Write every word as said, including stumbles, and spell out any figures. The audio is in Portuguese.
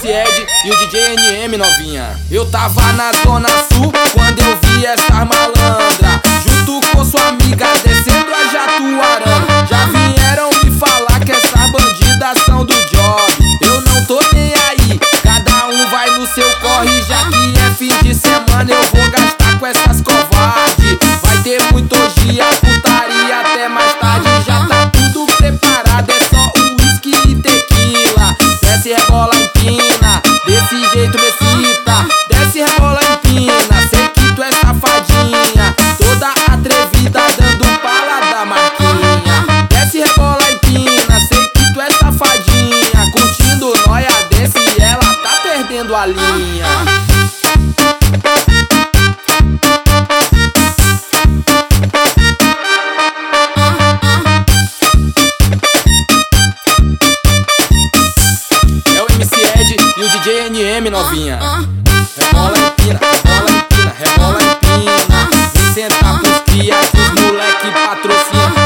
Ed e o D J N M, novinha. Eu tava na zona sul quando eu vi essas malandras, junto com sua amiga descendo a Jatuarana. Já vieram me falar que essas bandidas são do job. Eu não tô nem aí, cada um vai no seu corre. Já que é fim de semana eu vou gastar com essas covardes. Vai ter muito dia, putaria até mais tarde. Já tá tudo preparado, é só uísque e tequila. Desce, rebola, empina, desse jeito me excita. Desce, rebola, empina, sei que tu é safadinha, toda atrevida dando pala da marquinha. Desce, rebola, empina, sei que tu é safadinha, curtindo nóia desse e ela tá perdendo a linha. N M, novinha. Rebola, empina, rebola, empina, rebola, empina. Vem sentar pros cria que os moleque patrocina.